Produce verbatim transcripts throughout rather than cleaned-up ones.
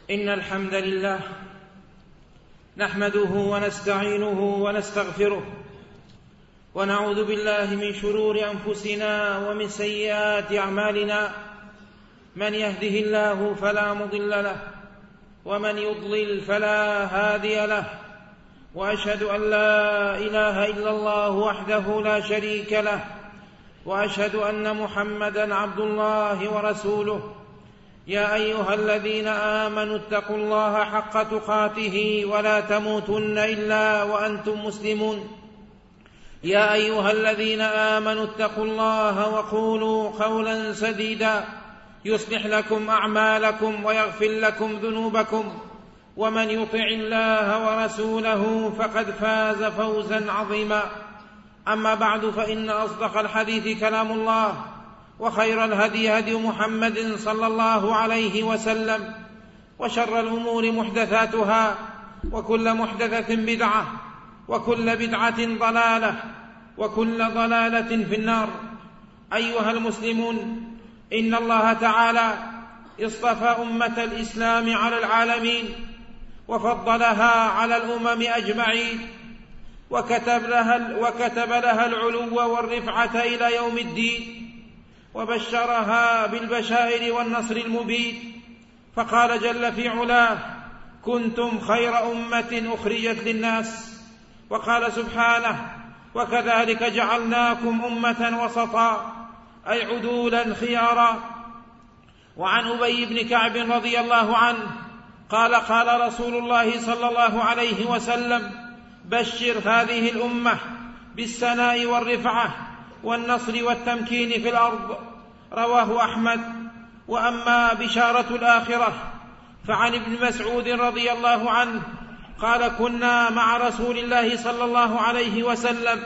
إن الحمد لله نحمده ونستعينه ونستغفره ونعوذ بالله من شرور أنفسنا ومن سيئات أعمالنا. من يهده الله فلا مضل له ومن يضلل فلا هادي له، وأشهد أن لا إله إلا الله وحده لا شريك له، وأشهد أن محمدًا عبد الله ورسوله. يا أيها الذين آمنوا اتقوا الله حق تقاته ولا تموتن إلا وأنتم مسلمون. يا أيها الذين آمنوا اتقوا الله وقولوا قولا سديدا يصلح لكم أعمالكم ويغفر لكم ذنوبكم، ومن يطع الله ورسوله فقد فاز فوزا عظيما. أما بعد، فإن أصدق الحديث كلام الله، وخير الهدي هدي محمد صلى الله عليه وسلم، وشر الأمور محدثاتها، وكل محدثة بدعة، وكل بدعة ضلالة، وكل ضلالة في النار. أيها المسلمون، إن الله تعالى اصطفى أمة الإسلام على العالمين، وفضلها على الأمم أجمعين، وكتب لها, وكتب لها العلو والرفعة إلى يوم الدين، وبشرها بالبشائر والنصر المبين. فقال جل في علاه: كنتم خير أمة أخرجت للناس. وقال سبحانه: وكذلك جعلناكم أمة وسطا، أي عدولا خيارا. وعن أبي بن كعب رضي الله عنه قال: قال رسول الله صلى الله عليه وسلم: بشر هذه الأمة بالسناء والرفعة والنصر والتمكين في الأرض. رواه أحمد. وأما بشارة الآخرة فعن ابن مسعود رضي الله عنه قال: كنا مع رسول الله صلى الله عليه وسلم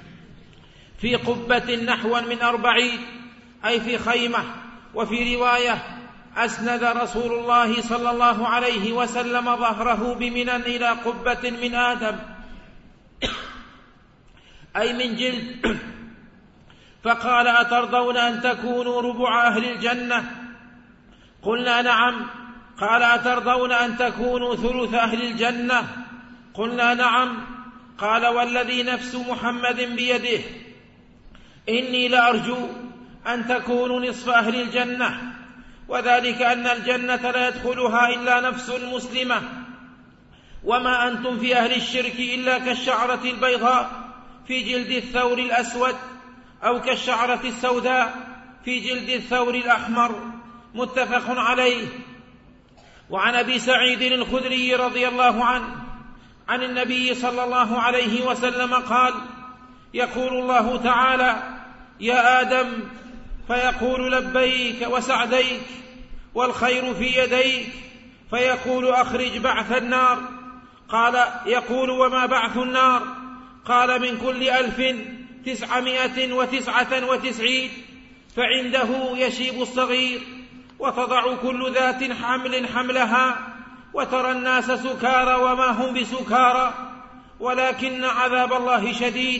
في قبة نحو من أربعين، أي في خيمة. وفي رواية: أسند رسول الله صلى الله عليه وسلم ظهره بمنى إلى قبة من آدم، أي من جلد، فقال: أترضون أن تكونوا ربع أهل الجنة؟ قلنا: نعم. قال: أترضون أن تكونوا ثلث أهل الجنة؟ قلنا: نعم. قال: والذي نفس محمد بيده إني لأرجو أن تكونوا نصف أهل الجنة، وذلك أن الجنة لا يدخلها إلا نفس مسلمة، وما أنتم في أهل الشرك إلا كالشعرة البيضاء في جلد الثور الأسود، أو كالشعرة السوداء في جلد الثور الأحمر. متفق عليه. وعن أبي سعيد الخدري رضي الله عنه عن النبي صلى الله عليه وسلم قال: يقول الله تعالى: يا آدم، فيقول: لبيك وسعديك، والخير في يديك، فيقول: أخرج بعث النار. قال: يقول: وما بعث النار؟ قال: من كل ألف تسعمائة وتسعة وتسعين، فعنده يشيب الصغير، وتضع كل ذات حمل حملها، وترى الناس سكارى وما هم بسكارى، ولكن عذاب الله شديد.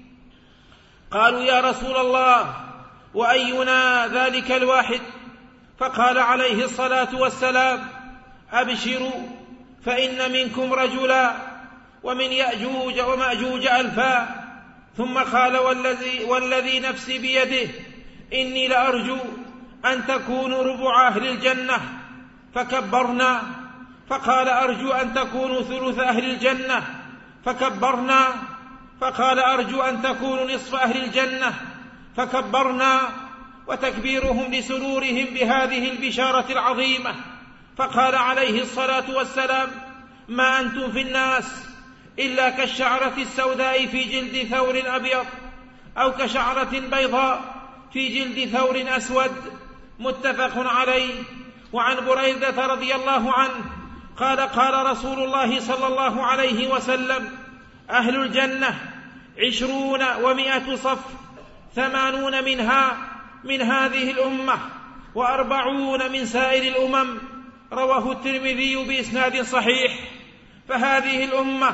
قالوا: يا رسول الله، وأينا ذلك الواحد؟ فقال عليه الصلاة والسلام: أبشروا، فإن منكم رجلا، ومن يأجوج ومأجوج ألفا. ثم قال: والذي, والذي نفسي بيده إني لأرجو أن تكونوا ربع أهل الجنة. فكبرنا. فقال: أرجو أن تكونوا ثلث أهل الجنة. فكبرنا. فقال: أرجو أن تكونوا نصف أهل الجنة. فكبرنا. وتكبيرهم لسرورهم بهذه البشارة العظيمة. فقال عليه الصلاة والسلام: ما أنتم في الناس إلا كالشعرة السوداء في جلد ثور أبيض، أو كشعرة بيضاء في جلد ثور أسود. متفق عليه. وعن بريدة رضي الله عنه قال: قال رسول الله صلى الله عليه وسلم: أهل الجنة عشرون ومائة صف، ثمانون منها من هذه الأمة، وأربعون من سائر الأمم. رواه الترمذي بإسناد صحيح. فهذه الأمة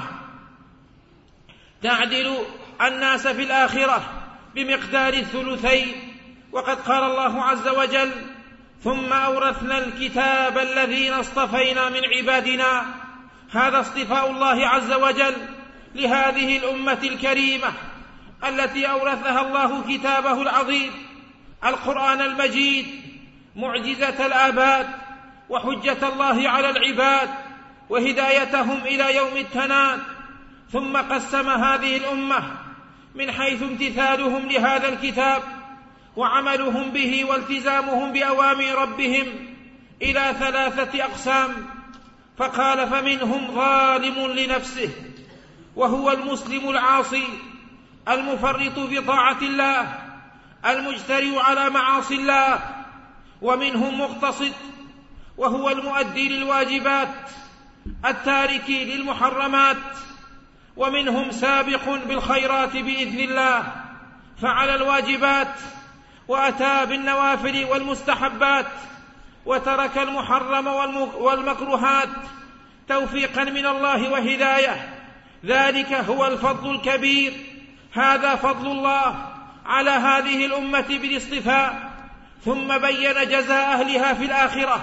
تعدل الناس في الآخرة بمقدار الثلثين. وقد قال الله عز وجل: ثم أورثنا الكتاب الذين اصطفينا من عبادنا. هذا اصطفاء الله عز وجل لهذه الأمة الكريمة التي أورثها الله كتابه العظيم القرآن المجيد، معجزة الآباد وحجة الله على العباد وهدايتهم إلى يوم التناد. ثم قسم هذه الأمة من حيث امتثالهم لهذا الكتاب وعملهم به والتزامهم بأوامر ربهم إلى ثلاثة أقسام، فقال: فمنهم ظالم لنفسه وهو المسلم العاصي المفرط في طاعة الله المجترئ على معاصي الله، ومنهم مقتصد وهو المؤدي للواجبات التارك للمحرمات، ومنهم سابق بالخيرات بإذن الله فعل الواجبات وأتى بالنوافل والمستحبات وترك المحرم والمكروهات توفيقا من الله وهداية. ذلك هو الفضل الكبير. هذا فضل الله على هذه الأمة بالاصطفاء. ثم بين جزاء أهلها في الآخرة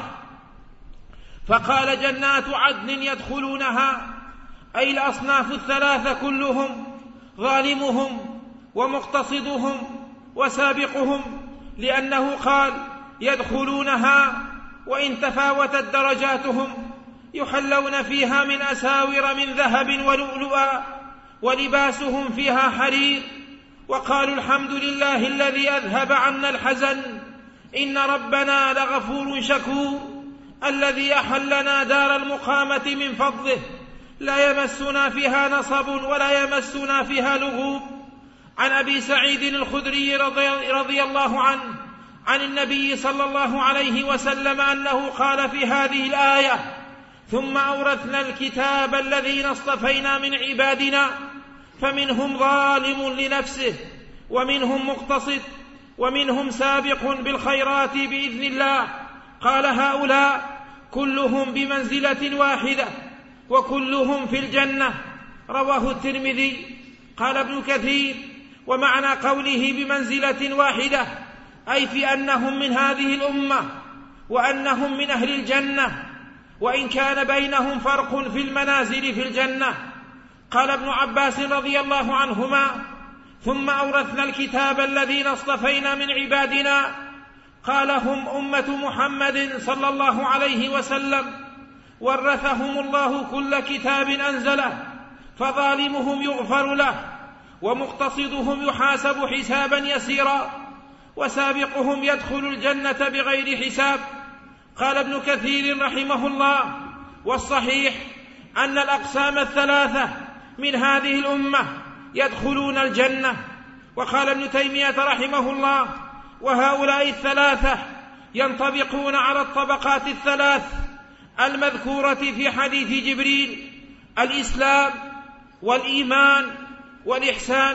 فقال: جنات عدن يدخلونها، أي الأصناف الثلاثة كلهم، ظالمهم ومقتصدهم وسابقهم، لأنه قال: يدخلونها وإن تفاوتت درجاتهم يحلون فيها من أساور من ذهب ولؤلؤا ولباسهم فيها حرير. وقالوا: الحمد لله الذي أذهب عنا الحزن إن ربنا لغفور شكور الذي أحلنا دار المقامة من فضله لا يمسنا فيها نصب ولا يمسنا فيها لغوب. عن أبي سعيد الخدري رضي الله عنه عن النبي صلى الله عليه وسلم أنه قال في هذه الآية: ثم أورثنا الكتاب الذين اصطفينا من عبادنا فمنهم ظالم لنفسه ومنهم مقتصد ومنهم سابق بالخيرات بإذن الله. قال: هؤلاء كلهم بمنزلة واحدة وكلهم في الجنة. رواه الترمذي. قال ابن كثير: ومعنى قوله بمنزلة واحدة أي في أنهم من هذه الأمة وأنهم من أهل الجنة، وإن كان بينهم فرق في المنازل في الجنة. قال ابن عباس رضي الله عنهما: ثم أورثنا الكتاب الذين اصطفينا من عبادنا، قال: هم أمة محمد صلى الله عليه وسلم، ورثهم الله كل كتاب أنزله، فظالمهم يغفر له ومقتصدهم يحاسب حسابا يسيرا وسابقهم يدخل الجنة بغير حساب. قال ابن كثير رحمه الله: والصحيح أن الأقسام الثلاثة من هذه الأمة يدخلون الجنة. وقال ابن تيمية رحمه الله: وهؤلاء الثلاثة ينطبقون على الطبقات الثلاث المذكورة في حديث جبريل: الإسلام والإيمان والإحسان.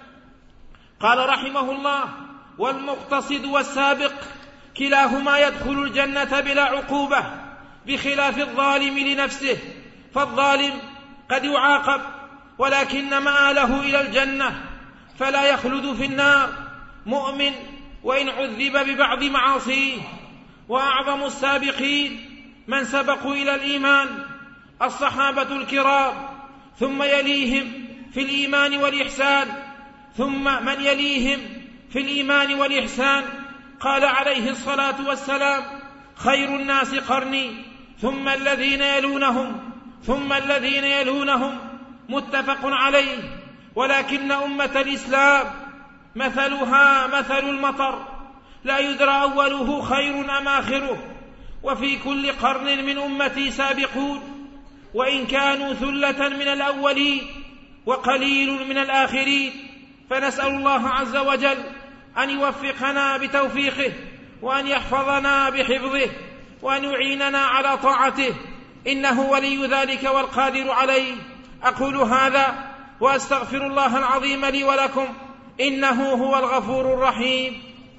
قال رحمه الله: والمقتصد والسابق كلاهما يدخل الجنة بلا عقوبة، بخلاف الظالم لنفسه، فالظالم قد يعاقب ولكن مآله إلى الجنة فلا يخلد في النار مؤمن وإن عذب ببعض معاصيه. وأعظم السابقين من سبقوا إلى الإيمان الصحابة الكرام، ثم يليهم في الإيمان والإحسان، ثم من يليهم في الإيمان والإحسان. قال عليه الصلاة والسلام: خير الناس قرني ثم الذين يلونهم ثم الذين يلونهم، متفق عليه. ولكن أمة الإسلام مثلها مثل المطر، لا يدرى أوله خير أم آخره، وفي كل قرن من أمتي سابقون، وإن كانوا ثلة من الأولين وقليل من الآخرين. فنسأل الله عز وجل أن يوفقنا بتوفيقه، وأن يحفظنا بحفظه، وأن يعيننا على طاعته، إنه ولي ذلك والقادر عليه. أقول هذا وأستغفر الله العظيم لي ولكم، إنه هو الغفور الرحيم.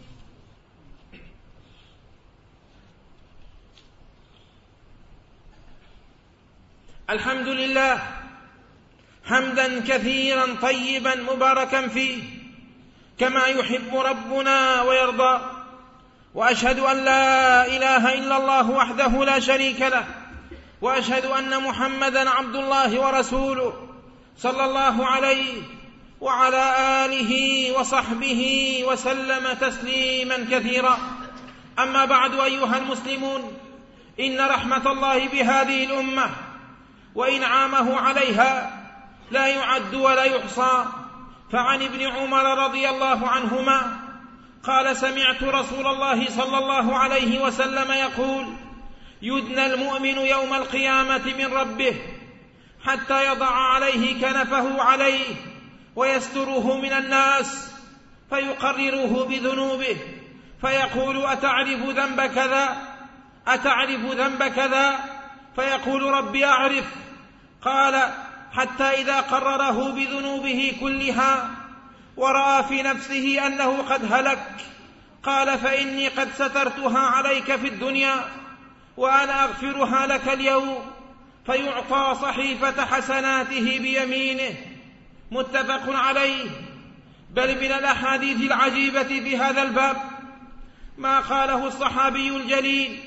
الحمد لله حمدا كثيرا طيبا مباركا فيه كما يحب ربنا ويرضى، وأشهد أن لا إله إلا الله وحده لا شريك له، وأشهد أن محمدًا عبد الله ورسوله صلى الله عليه وعلى آله وصحبه وسلم تسليمًا كثيرا. أما بعد، أيها المسلمون، إن رحمة الله بهذه الأمة وإنعامه عليها لا يعد ولا يحصى. فعن ابن عمر رضي الله عنهما قال: سمعت رسول الله صلى الله عليه وسلم يقول: يدنى المؤمن يوم القيامة من ربه حتى يضع عليه كنفه عليه ويستره من الناس فيقرره بذنوبه فيقول: أتعرف ذنب كذا؟ أتعرف ذنب كذا؟ فيقول: ربي أعرف. قال: حتى إذا قرره بذنوبه كلها ورأى في نفسه أنه قد هلك قال: فإني قد سترتها عليك في الدنيا وأنا أغفرها لك اليوم. فيعطى صحيفة حسناته بيمينه. متفق عليه. بل من الأحاديث العجيبة في هذا الباب ما قاله الصحابي الجليل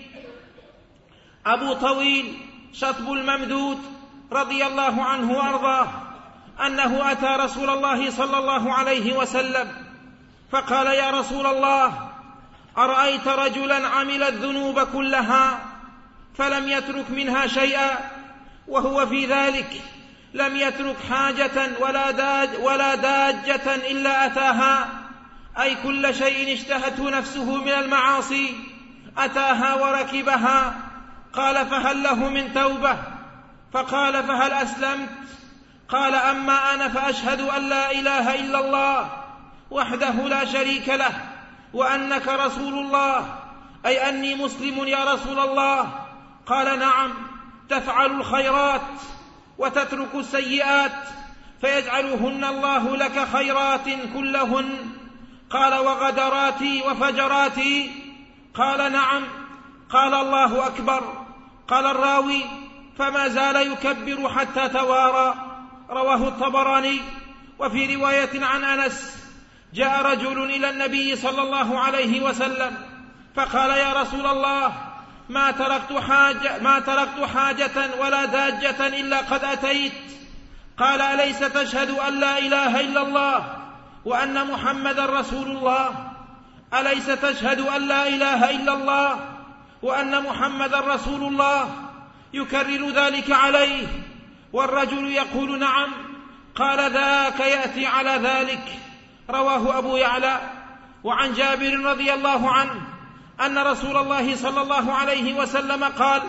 أبو طويل شطب الممدود رضي الله عنه وأرضاه أنه أتى رسول الله صلى الله عليه وسلم فقال: يا رسول الله، أرأيت رجلا عمل الذنوب كلها فلم يترك منها شيئا، وهو في ذلك لم يترك حاجة ولا, داج ولا داجة إلا أتاها، أي كل شيء اشتهته نفسه من المعاصي أتاها وركبها. قال: فهل له من توبة؟ فقال: فهل أسلمت؟ قال: أما أنا فأشهد أن لا إله إلا الله وحده لا شريك له وأنك رسول الله، أي أني مسلم يا رسول الله. قال: نعم، تفعل الخيرات وتترك السيئات فيجعلهن الله لك خيرات كلهن. قال: وغدراتي وفجراتي؟ قال: نعم. قال: الله أكبر. قال الراوي: فما زال يكبر حتى توارى. رواه الطبراني. وفي رواية عن أنس: جاء رجل إلى النبي صلى الله عليه وسلم فقال: يا رسول الله، ما تركت حاجة, ما تركت حاجة ولا داجة إلا قد أتيت. قال: أليس تشهد أن لا إله إلا الله وأن محمد رسول الله؟ أليس تشهد أن لا إله إلا الله وأن محمد رسول الله؟ يكرر ذلك عليه، والرجل يقول: نعم. قال: ذاك يأتي على ذلك. رواه أبو يعلى. وعن جابر رضي الله عنه أن رسول الله صلى الله عليه وسلم قال: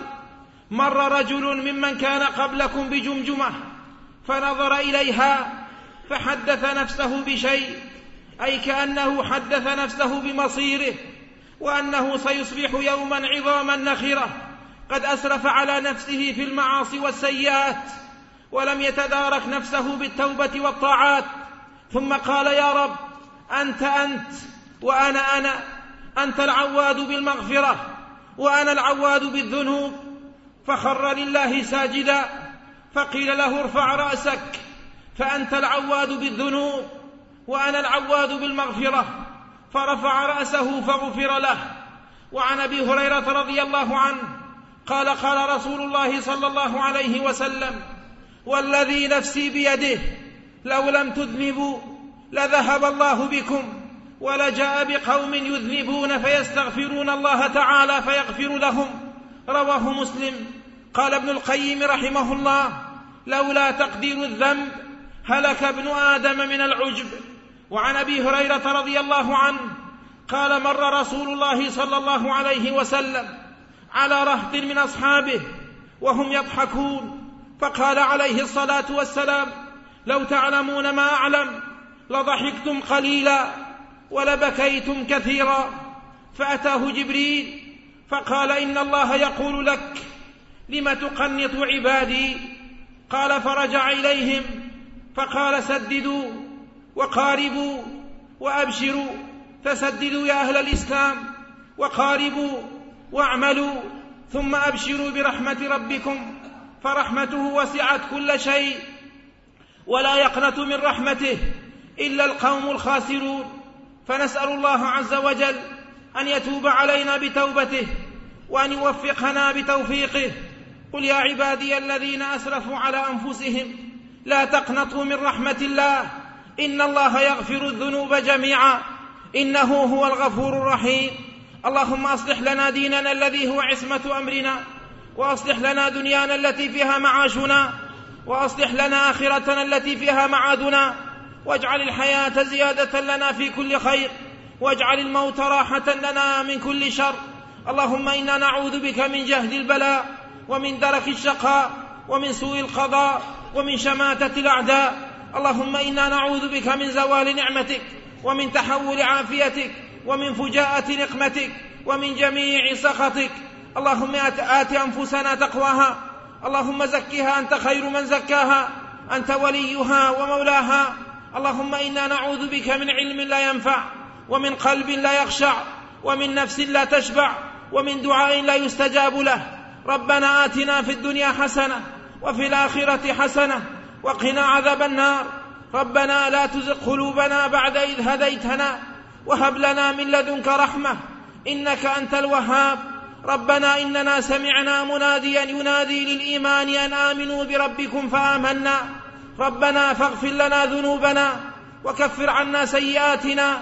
مر رجل ممن كان قبلكم بجمجمة فنظر إليها فحدث نفسه بشيء، أي كأنه حدث نفسه بمصيره وأنه سيصبح يوما عظاما نخرة قد أسرف على نفسه في المعاصي والسيئات ولم يتدارك نفسه بالتوبة والطاعات. ثم قال: يا رب، أنت أنت وأنا أنا، أنت العواد بالمغفرة وأنا العواد بالذنوب. فخر لله ساجدا، فقيل له: ارفع رأسك، فأنت العواد بالذنوب وأنا العواد بالمغفرة. فرفع رأسه فغفر له. وعن أبي هريرة رضي الله عنه قال: قال رسول الله صلى الله عليه وسلم: والذي نفسي بيده لو لم تذنبوا لذهب الله بكم ولجاء بقوم يذنبون فيستغفرون الله تعالى فيغفر لهم. رواه مسلم. قال ابن القيم رحمه الله: لولا تقدير الذنب هلك ابن آدم من العجب. وعن أبي هريرة رضي الله عنه قال: مر رسول الله صلى الله عليه وسلم على رهط من أصحابه وهم يضحكون، فقال عليه الصلاة والسلام: لو تعلمون ما أعلم لضحكتم قليلا ولبكيتم كثيرا. فأتاه جبريل فقال: إن الله يقول لك: لم تقنط عبادي؟ قال: فرجع إليهم فقال: سددوا وقاربوا وأبشروا. فسددوا يا أهل الإسلام وقاربوا واعملوا، ثم أبشروا برحمة ربكم فرحمته وسعت كل شيء ولا يقنط من رحمته إلا القوم الخاسرون. فنسأل الله عز وجل أن يتوب علينا بتوبته وأن يوفقنا بتوفيقه. قل يا عبادي الذين أسرفوا على أنفسهم لا تقنطوا من رحمة الله إن الله يغفر الذنوب جميعا إنه هو الغفور الرحيم. اللهم أصلح لنا ديننا الذي هو عصمة أمرنا، وأصلح لنا دنيانا التي فيها معاشنا، وأصلح لنا آخرتنا التي فيها معادنا، واجعل الحياة زيادة لنا في كل خير، واجعل الموت راحة لنا من كل شر. اللهم إنا نعوذ بك من جهد البلاء ومن درك الشقاء ومن سوء القضاء ومن شماتة الأعداء. اللهم إنا نعوذ بك من زوال نعمتك ومن تحول عافيتك ومن فجاءة نقمتك ومن جميع سخطك. اللهم آت أنفسنا تقواها، اللهم زكها أنت خير من زكاها، أنت وليها ومولاها. اللهم إنا نعوذ بك من علم لا ينفع، ومن قلب لا يخشع، ومن نفس لا تشبع، ومن دعاء لا يستجاب له. ربنا آتنا في الدنيا حسنة وفي الآخرة حسنة وقنا عذاب النار. ربنا لا تزغ قلوبنا بعد إذ هديتنا وهب لنا من لدنك رحمة إنك أنت الوهاب. ربنا إننا سمعنا مناديا ينادي للإيمان أن آمنوا بربكم فآمنا. ربنا فاغفر لنا ذنوبنا وكفر عنا سيئاتنا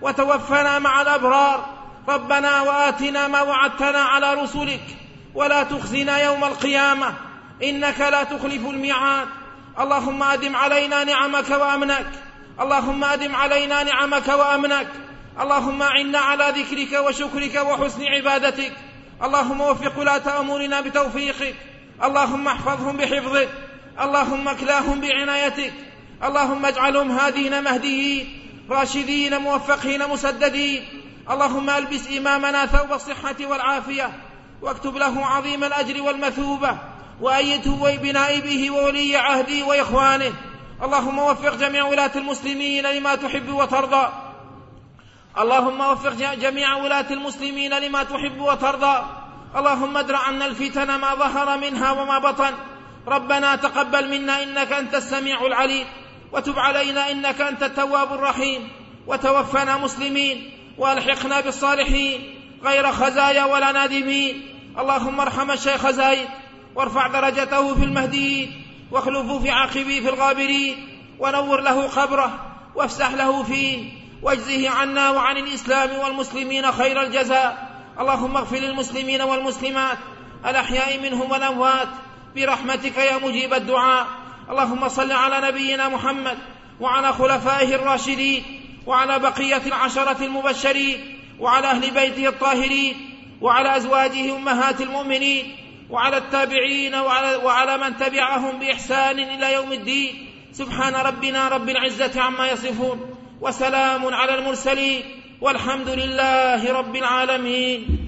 وتوفنا مع الأبرار. ربنا وآتنا ما وعدتنا على رسلك ولا تخزنا يوم القيامة إنك لا تخلف الميعاد. اللهم أدم علينا نعمك وأمنك، اللهم أدم علينا نعمك وأمنك. اللهم أعنا على ذكرك وشكرك وحسن عبادتك. اللهم وفق ولاة أمورنا بتوفيقك، اللهم احفظهم بحفظك، اللهم اكلاهم بعنايتك. اللهم اجعلهم هادين مهديين راشدين موفقين مسددين. اللهم ألبس إمامنا ثوب الصحة والعافية واكتب له عظيم الأجر والمثوبة، وأيده بنائبه وولي عهده وإخوانه. اللهم وفق جميع ولاة المسلمين لما تحب وترضى، اللهم وفق جميع ولاة المسلمين لما تحب وترضى. اللهم ادرع عنا الفتن ما ظهر منها وما بطن. ربنا تقبل منا إنك أنت السميع العليم، وتب علينا إنك أنت التواب الرحيم، وتوفنا مسلمين والحقنا بالصالحين غير خزايا ولا نادمين. اللهم ارحم الشيخ زايد وارفع درجته في المهديين، واخلفه في عاقبيه في الغابرين، ونور له قبره وافسح له فيه، واجزه عنا وعن الإسلام والمسلمين خير الجزاء. اللهم اغفر للمسلمين والمسلمات الأحياء منهم والأموات برحمتك يا مجيب الدعاء. اللهم صل على نبينا محمد وعلى خلفائه الراشدين وعلى بقية العشرة المبشرين وعلى أهل بيته الطاهرين وعلى أزواجه أمهات المؤمنين وعلى التابعين وعلى, وعلى من تبعهم بإحسان إلى يوم الدين. سبحان ربنا رب العزة عما يصفون، وسلام على المرسلين، والحمد لله رب العالمين.